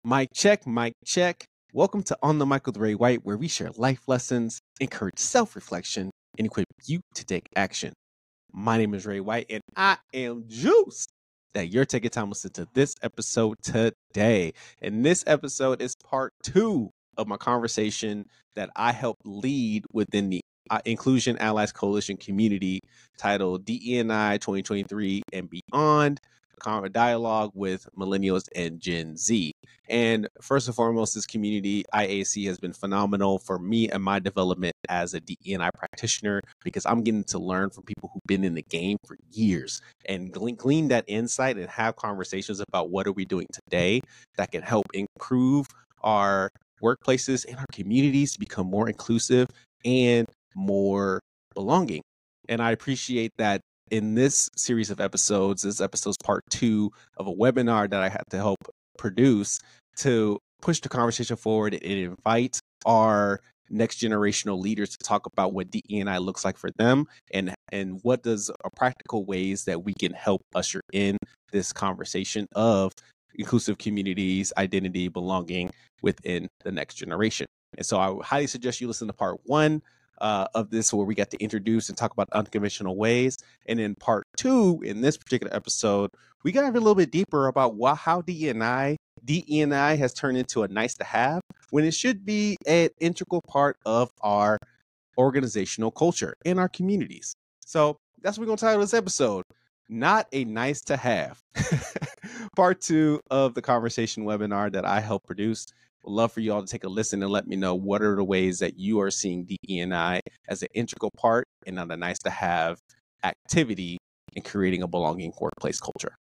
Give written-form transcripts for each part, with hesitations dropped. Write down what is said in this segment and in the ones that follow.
Mic check, mic check. Welcome to On the Mic with Ray White, where we share life lessons, encourage self-reflection, and equip you to take action. My name is Ray White, and I am juiced that you're taking time to listen to this episode today. And this episode is part 2 of my conversation that I helped lead within the Inclusion Allies Coalition community titled DE&I 2023 and Beyond, a dialogue with millennials and Gen Z. And first and foremost, this community, IAC, has been phenomenal for me and my development as a DE&I practitioner, because I'm getting to learn from people who've been in the game for years and glean that insight and have conversations about what are we doing today that can help improve our workplaces and our communities to become more inclusive and more belonging. And I appreciate that in this series of episodes, this episode's part 2 of a webinar that I had to help produce to push the conversation forward and invite our next generational leaders to talk about what DE&I looks like for them and what does practical ways that we can help usher in this conversation of inclusive communities, identity, belonging within the next generation. And so I would highly suggest you listen to part 1 of this, where we got to introduce and talk about unconventional ways. And in part 2, in this particular episode, we got a little bit deeper about how DE&I has turned into a nice to have when it should be an integral part of our organizational culture in our communities. So that's what we're going to title this episode, Not a Nice to Have. Part 2 of the conversation webinar that I helped produce. Would love for you all to take a listen and let me know what are the ways that you are seeing DE&I as an integral part and not a nice to have activity in creating a belonging workplace culture.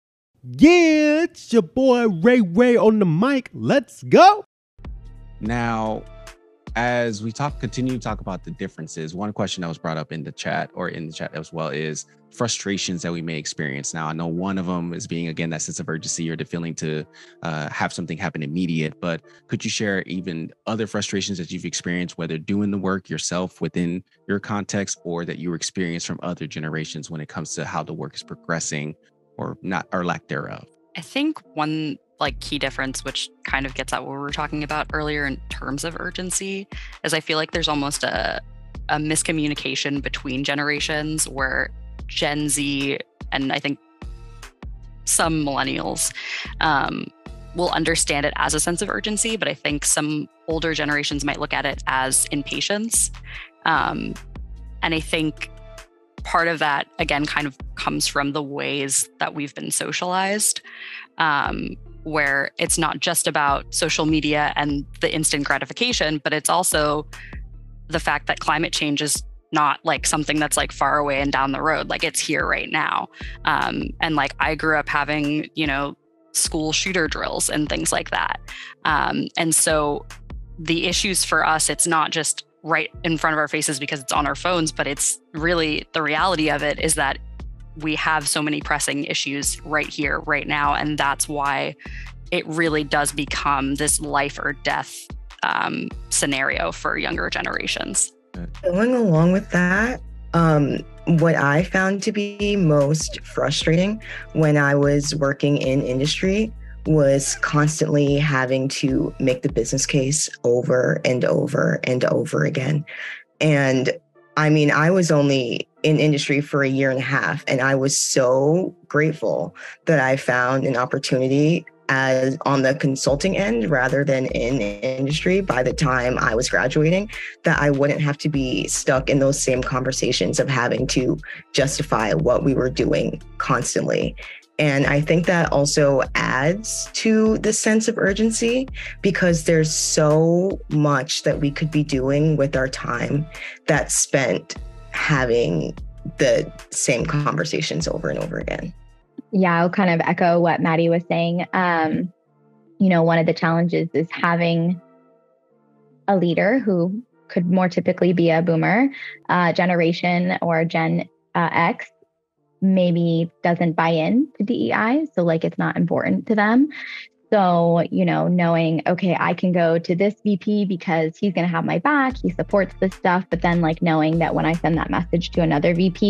Yeah, it's your boy Ray on the mic. Let's go. Now, as we continue to talk about the differences, one question that was brought up in the chat as well is frustrations that we may experience. Now, I know one of them is being, again, that sense of urgency or the feeling to have something happen immediate, but could you share even other frustrations that you've experienced, whether doing the work yourself within your context or that you experienced from other generations when it comes to how the work is progressing or not, or lack thereof? I think one key difference, which kind of gets at what we were talking about earlier in terms of urgency, is I feel like there's almost a miscommunication between generations where Gen Z and I think some millennials will understand it as a sense of urgency, but I think some older generations might look at it as impatience. And I think part of that, again, kind of comes from the ways that we've been socialized, where it's not just about social media and the instant gratification, but it's also the fact that climate change is not something that's far away and down the road. It's here right now. And I grew up having, school shooter drills and things like that. And so the issues for us, it's not just right in front of our faces because it's on our phones, but it's really the reality of it is that we have so many pressing issues right here, right now. And that's why it really does become this life or death scenario for younger generations. Going along with that, what I found to be most frustrating when I was working in industry was constantly having to make the business case over and over and over again. And I mean, I was only in industry for 1.5 years, and I was so grateful that I found an opportunity as on the consulting end rather than in industry by the time I was graduating, that I wouldn't have to be stuck in those same conversations of having to justify what we were doing constantly. And I think that also adds to the sense of urgency because there's so much that we could be doing with our time that's spent having the same conversations over and over again. Yeah, I'll kind of echo what Maddie was saying. One of the challenges is having a leader who could more typically be a boomer generation or Gen X maybe doesn't buy in to DEI. So it's not important to them. So, knowing, okay, I can go to this VP because he's going to have my back. He supports this stuff. But then knowing that when I send that message to another VP,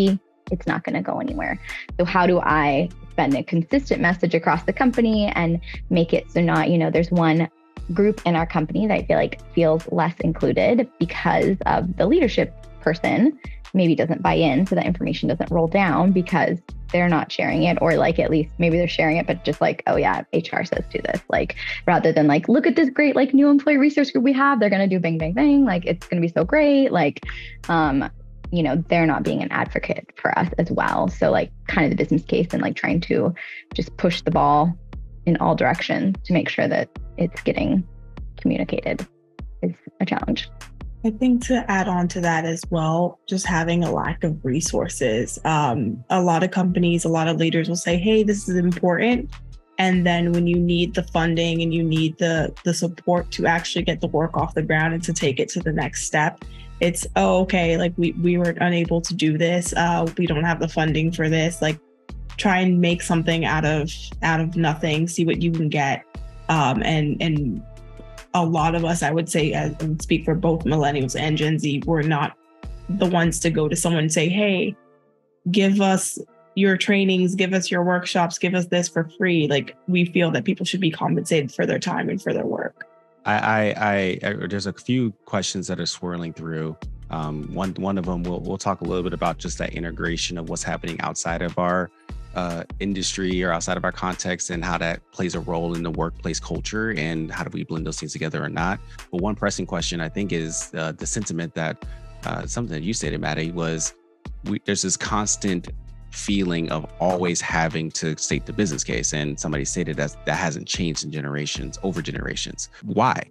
it's not going to go anywhere. So how do I send a consistent message across the company and make it so not, there's one group in our company that I feel like feels less included because of the leadership person maybe doesn't buy in, so that information doesn't roll down because they're not sharing it, or like at least maybe they're sharing it, but just like, oh yeah, HR says do this, like rather than like, look at this great like new employee resource group we have, they're going to do bang, bang, bang, like it's going to be so great. Like, they're not being an advocate for us as well. So like kind of the business case and like trying to just push the ball in all directions to make sure that it's getting communicated is a challenge. I think to add on to that as well, just having a lack of resources. A lot of companies, a lot of leaders will say, hey, this is important. And then when you need the funding and you need the support to actually get the work off the ground and to take it to the next step, it's, oh, okay, like we were unable to do this. We don't have the funding for this. Like try and make something out of nothing, see what you can get. And a lot of us, I would say, and speak for both millennials and Gen Z, we're not the ones to go to someone and say, hey, give us your trainings, give us your workshops, give us this for free. Like we feel that people should be compensated for their time and for their work. I there's a few questions that are swirling through. One of them, we'll talk a little bit about just that integration of what's happening outside of our industry or outside of our context and how that plays a role in the workplace culture and how do we blend those things together or not. But one pressing question I think is the sentiment that something that you stated, Maddie, was there's this constant feeling of always having to state the business case. And somebody stated that hasn't changed in generations, over generations. Why?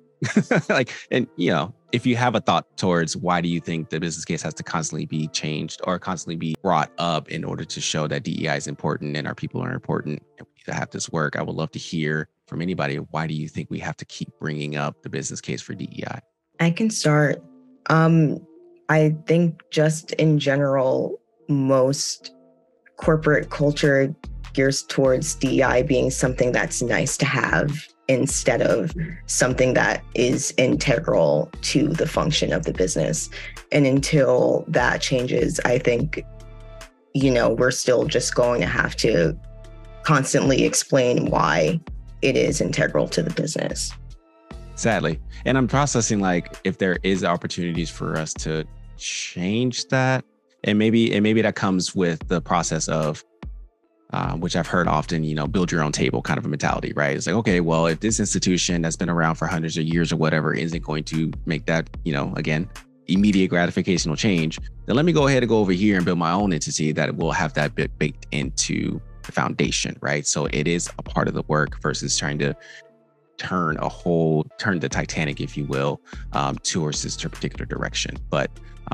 If you have a thought towards why do you think the business case has to constantly be changed or constantly be brought up in order to show that DEI is important and our people are important and we need to have this work, I would love to hear from anybody. Why do you think we have to keep bringing up the business case for DEI? I can start. I think just in general, most corporate culture gears towards DEI being something that's nice to have instead of something that is integral to the function of the business. And until that changes, I think, we're still just going to have to constantly explain why it is integral to the business. Sadly. And I'm processing like if there is opportunities for us to change that. And maybe that comes with the process of which I've heard often, build your own table kind of a mentality, right? It's like, okay, well, if this institution that's been around for hundreds of years or whatever isn't going to make that, again, immediate gratificational change, then let me go ahead and go over here and build my own entity that will have that bit baked into the foundation, right? So it is a part of the work versus trying to turn the Titanic, if you will, towards this particular direction. But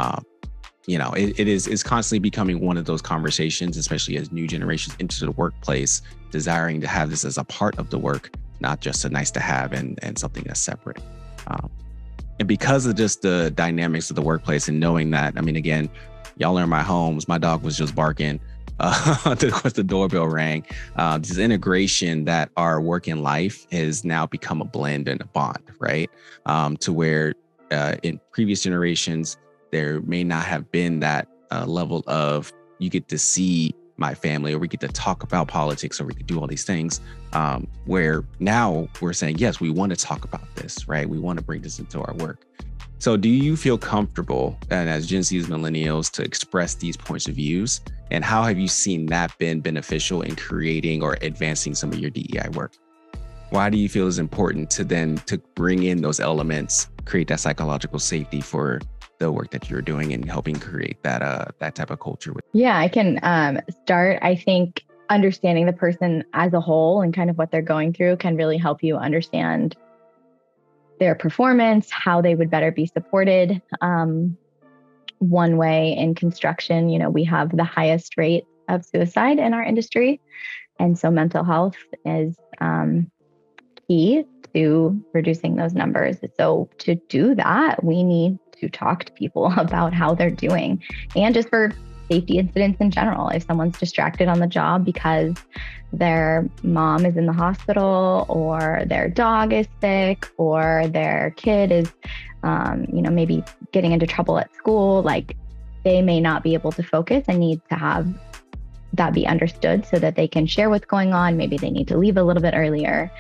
it's constantly becoming one of those conversations, especially as new generations enter the workplace, desiring to have this as a part of the work, not just a nice to have and something that's separate. And because of just the dynamics of the workplace and knowing that, again, y'all are in my homes, my dog was just barking once the doorbell rang. This integration that our work in life has now become a blend and a bond, right? To where in previous generations, there may not have been that level of you get to see my family or we get to talk about politics or we could do all these things where now we're saying, yes, we want to talk about this, right? We want to bring this into our work. So do you feel comfortable and as Gen Zs, millennials to express these points of views? And how have you seen that been beneficial in creating or advancing some of your DEI work? Why do you feel it's important to bring in those elements, create that psychological safety for the work that you're doing and helping create that type of culture? Yeah, I can start. I think understanding the person as a whole and kind of what they're going through can really help you understand their performance, how they would better be supported. One way in construction, we have the highest rate of suicide in our industry. And so mental health is key to reducing those numbers. So to do that, we need to talk to people about how they're doing and just for safety incidents in general. If someone's distracted on the job because their mom is in the hospital or their dog is sick or their kid is, maybe getting into trouble at school, like they may not be able to focus and need to have that be understood so that they can share what's going on. Maybe they need to leave a little bit earlier.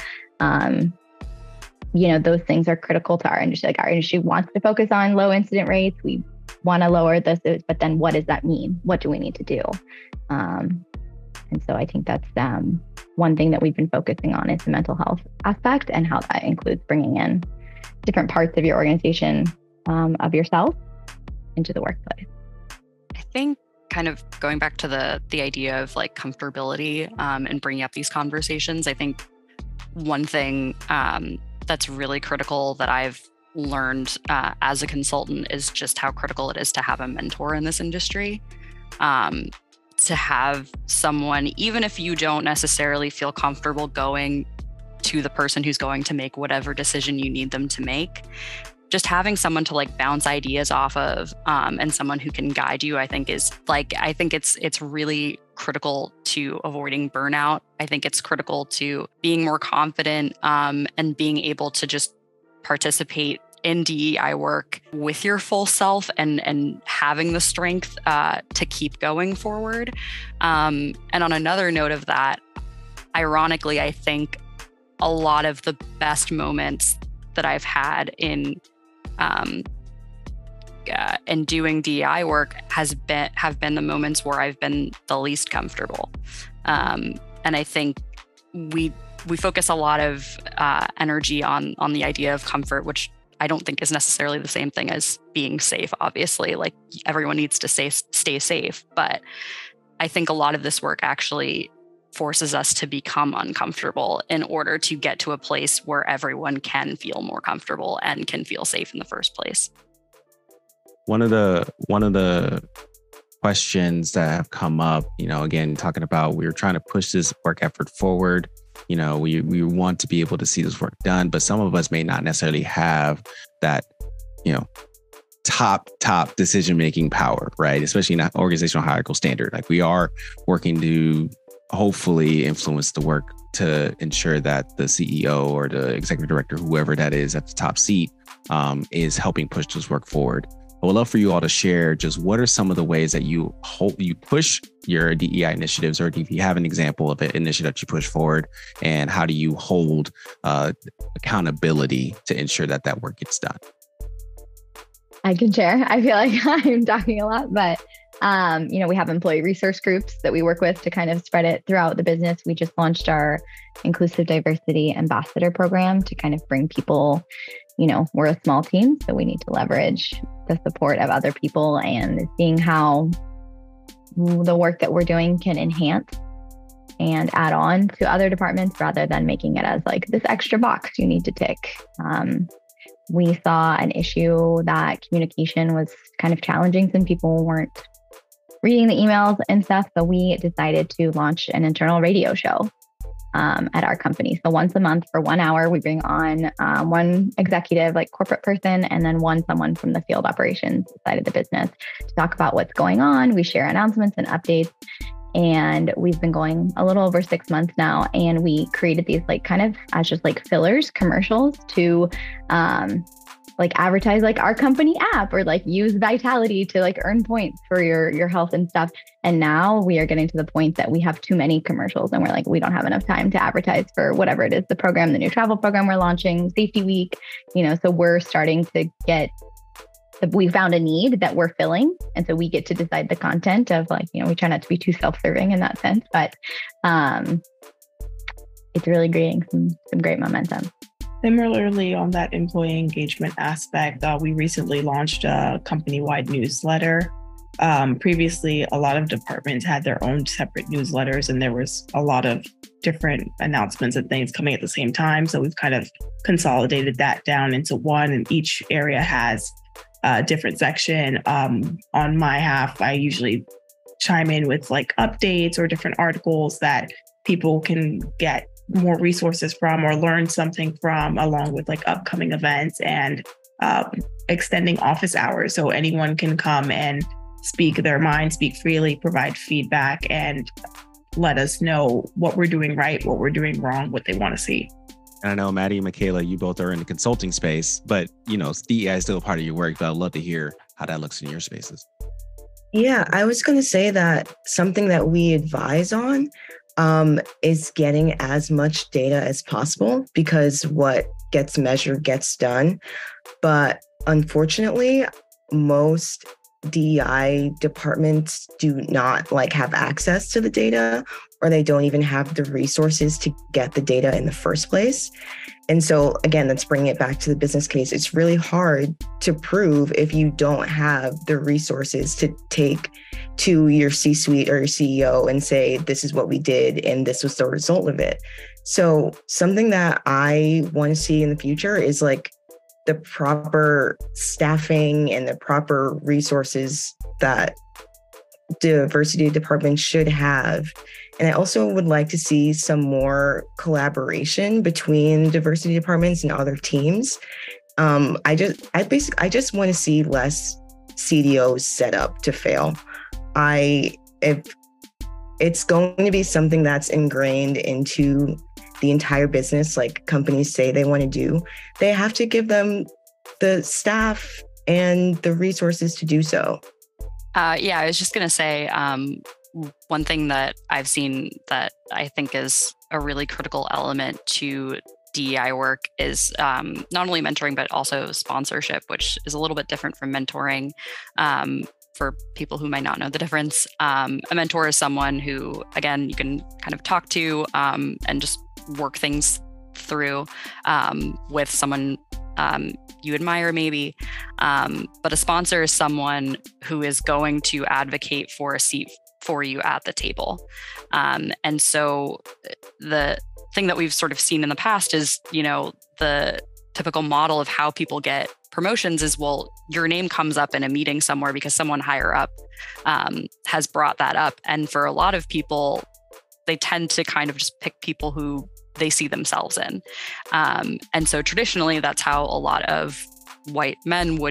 Those things are critical to our industry. Like, our industry wants to focus on low incident rates. We want to lower this, but then what does that mean? What do we need to do? And so I think that's one thing that we've been focusing on is the mental health aspect, and how that includes bringing in different parts of your organization, of yourself, into the workplace. I think kind of going back to the idea of like comfortability and bringing up these conversations, I think one thing that's really critical that I've learned as a consultant is just how critical it is to have a mentor in this industry. To have someone, even if you don't necessarily feel comfortable going to the person who's going to make whatever decision you need them to make, just having someone to like bounce ideas off of, and someone who can guide you, I think it's really critical to avoiding burnout. I think it's critical to being more confident, and being able to just participate in DEI work with your full self, and having the strength to keep going forward. And on another note of that, ironically, I think a lot of the best moments that I've had in doing DEI work have been the moments where I've been the least comfortable. And I think we focus a lot of energy on the idea of comfort, which I don't think is necessarily the same thing as being safe. Obviously, like, everyone needs to stay safe, but I think a lot of this work actually forces us to become uncomfortable in order to get to a place where everyone can feel more comfortable and can feel safe in the first place. One of the questions that have come up, again, talking about, we're trying to push this work effort forward. We want to be able to see this work done, but some of us may not necessarily have that, top decision-making power, right? Especially not organizational hierarchical standard. Like, we are working to hopefully influence the work to ensure that the CEO or the executive director, whoever that is at the top seat, is helping push this work forward. I would love for you all to share just what are some of the ways that you push your DEI initiatives, or if you have an example of an initiative that you push forward, and how do you hold accountability to ensure that work gets done? I can share. I feel like I'm talking a lot, but we have employee resource groups that we work with to kind of spread it throughout the business. We just launched our Inclusive Diversity Ambassador program to kind of bring people, we're a small team, so we need to leverage the support of other people, and seeing how the work that we're doing can enhance and add on to other departments, rather than making it as like this extra box you need to tick. We saw an issue that communication was kind of challenging. Some people weren't reading the emails and stuff. So we decided to launch an internal radio show at our company. So once a month for 1 hour, we bring on one executive, like corporate person, and then someone from the field operations side of the business to talk about what's going on. We share announcements and updates. And we've been going a little over 6 months now. And we created these like kind of as just like fillers commercials to like advertise like our company app, or like use Vitality to like earn points for your health and stuff. And now we are getting to the point that we have too many commercials, and we're like, we don't have enough time to advertise for whatever it is, the program, the new travel program we're launching, Safety Week, so we're starting to get, we found a need that we're filling. And so we get to decide the content of like, we try not to be too self-serving in that sense, but it's really creating some great momentum. Similarly, on that employee engagement aspect, we recently launched a company-wide newsletter. Previously, a lot of departments had their own separate newsletters, and there was a lot of different announcements and things coming at the same time. So we've kind of consolidated that down into one, and each area has a different section. On my half, I usually chime in with like updates or different articles that people can get more resources from or learn something from, along with like upcoming events and extending office hours. So anyone can come and speak their mind, speak freely, provide feedback, and let us know what we're doing right, what we're doing wrong, what they want to see. And I know Maddie and Michaela, you both are in the consulting space, but DEI is still a part of your work, but I'd love to hear how that looks in your spaces. Yeah, I was going to say that something that we advise on is getting as much data as possible, because what gets measured gets done. But unfortunately, most DEI departments do not have access to the data, or they don't even have the resources to get the data in the first place. And so again, let's bring it back to the business case. It's really hard to prove if you don't have the resources to take to your C-suite or your CEO and say, this is what we did and this was the result of it. So something that I want to see in the future is the proper staffing and the proper resources that diversity departments should have. And I also would like to see some more collaboration between diversity departments and other teams. I just want to see less CDOs set up to fail. If it's going to be something that's ingrained into the entire business, like companies say they want to do, they have to give them the staff and the resources to do so. I was just going to say, one thing that I've seen that I think is a really critical element to DEI work is not only mentoring, but also sponsorship, which is a little bit different from mentoring. For people who might not know the difference, a mentor is someone who, again, you can kind of talk to and just work things through with someone you admire maybe. But a sponsor is someone who is going to advocate for a seat for you at the table. And so the thing that we've sort of seen in the past is, the typical model of how people get promotions is, well, your name comes up in a meeting somewhere because someone higher up has brought that up. And for a lot of people, they tend to kind of just pick people who they see themselves in. And so traditionally, that's how a lot of white men would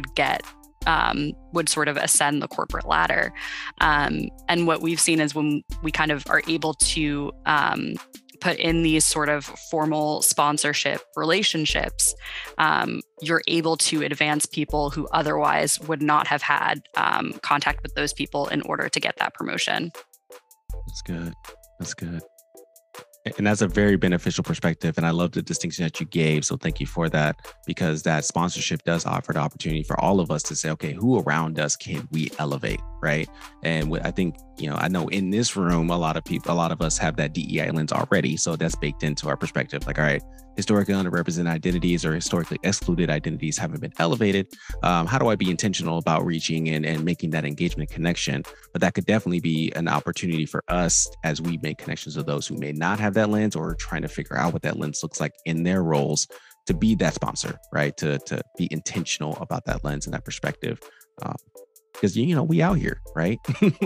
sort of ascend the corporate ladder. And what we've seen is when we kind of are able to put in these sort of formal sponsorship relationships, you're able to advance people who otherwise would not have had contact with those people in order to get that promotion. That's good. That's good. And that's a very beneficial perspective. And I love the distinction that you gave. So thank you for that, because that sponsorship does offer the opportunity for all of us to say, okay, who around us can we elevate, right? And I think, I know in this room, a lot of us have that DEI lens already. So that's baked into our perspective. All right, historically underrepresented identities or historically excluded identities haven't been elevated. How do I be intentional about reaching and making that engagement connection? But that could definitely be an opportunity for us as we make connections with those who may not have that lens or trying to figure out what that lens looks like in their roles, to be that sponsor, right? To be intentional about that lens and that perspective. Because, we out here, right?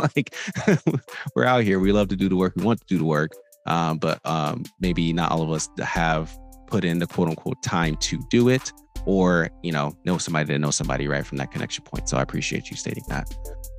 We're out here. We love to do the work. We want to do the work. But maybe not all of us have put in the quote unquote time to do it, or, know somebody that knows somebody, right, from that connection point. So I appreciate you stating that.